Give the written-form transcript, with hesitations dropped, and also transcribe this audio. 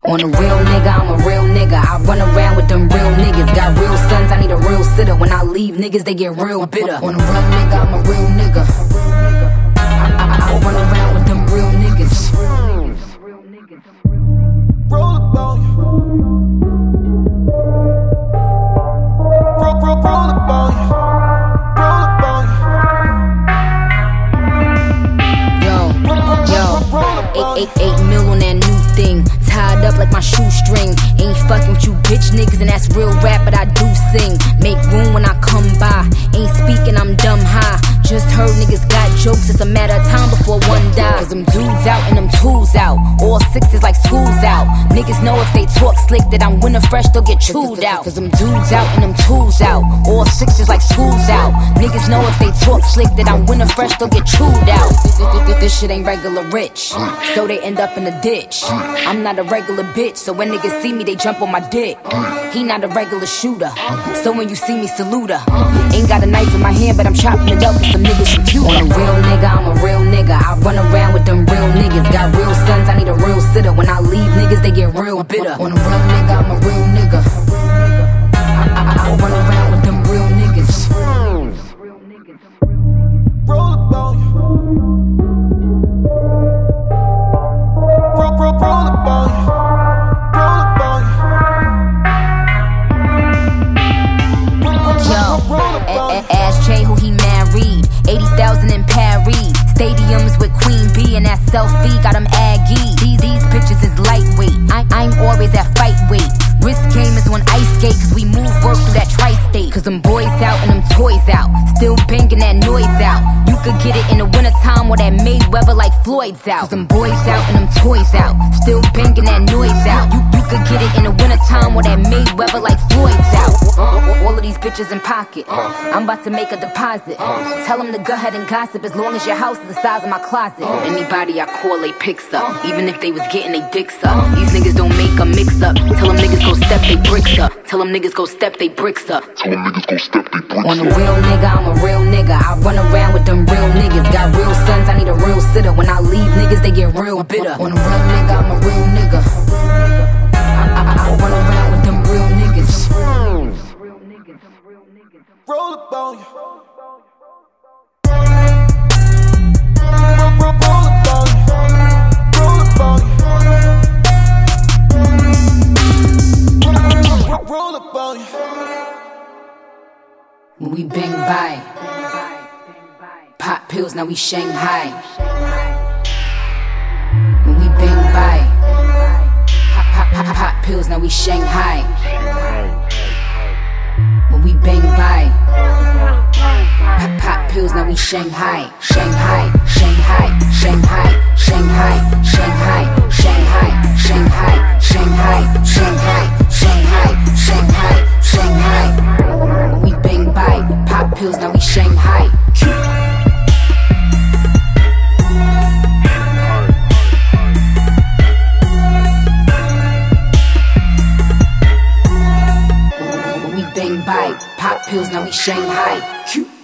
On a real nigga, I'm a real nigga. I run around with them real niggas. Got real sons, I need a real sitter. When I leave, niggas, they get real bitter. On a real nigga, I'm a real nigga. I run around with them real niggas. Roll up on you. Roll up on you. Roll up on you. Yo, 8 mil on that new thing. Tied up like my shoestring. Ain't fucking with you bitch niggas, and that's real rap, but I do sing. Make room when I come by. Ain't speaking, I'm dumb high. Just heard niggas got jokes, it's a matter of time before one dies. Cause them dudes out and them tools out. All sixes like schools out. Niggas know if they talk slick that I'm winter fresh, they'll get chewed out. Cause them dudes out and them tools out. All sixes like schools out. Niggas know if they talk slick that I'm winter fresh, they'll get chewed out. This shit ain't regular rich, so they end up in the ditch. I'm not a regular bitch, so when niggas see me, they jump on my dick. He not a regular shooter, so when you see me, salute her. Ain't got a knife in my hand, but I'm chopping it up with some niggas from Cuba. On a real nigga, I'm a real nigga. I run around with them real niggas. Got real sons, I need a real sitter. When I leave, niggas, they get real bitter. On a real nigga, I'm a real nigga. I run around with them real niggas. Roll up on you. Roll up on you. Roll up on you. Yo, ask Jay who he married. 80,000 in Paris. Stadiums with Queen B and that selfie got him aggy. These bitches is lightweight. I'm always at fight weight. Wrist game is on ice skate, cause we move work through that tri-state. Cause them boys out and them toys out. Still banging that noise out. You could get it in the wintertime or that Mayweather like Floyd's out. Cause them boys out and them toys out. Still banging that noise out. You could get it in the wintertime or that Mayweather like Floyd's out. All of these bitches in pocket. I'm about to make a deposit. Tell them to go ahead and gossip as long as your house is the size of my closet. Anybody I call, they picks up. Even if they was getting they dicks up. These niggas don't make a mix up. Tell them niggas go step they bricks up. Tell them niggas go step they bricks up. Tell them niggas go step they bricks up. On a real nigga, I'm a real nigga. I run around with them real niggas. Got real sons, I need a real sitter. When I leave, niggas, they get real bitter. On a real nigga, I'm a real nigga. I run around with them real niggas. Roll up on you. Roll up on you. When we bang by, pop pills, now we Shanghai. When we bang by, pop pills, now we Shanghai. When we bang by, pop pills, now we Shanghai. Shanghai, Shanghai, Shanghai, Shanghai, Shanghai, Shanghai, Shanghai, Shanghai, Shanghai, Shanghai, Shanghai, Shanghai. When we bang by, pop pills, now we Shanghai. When we bang by, pop pills, now we Shanghai.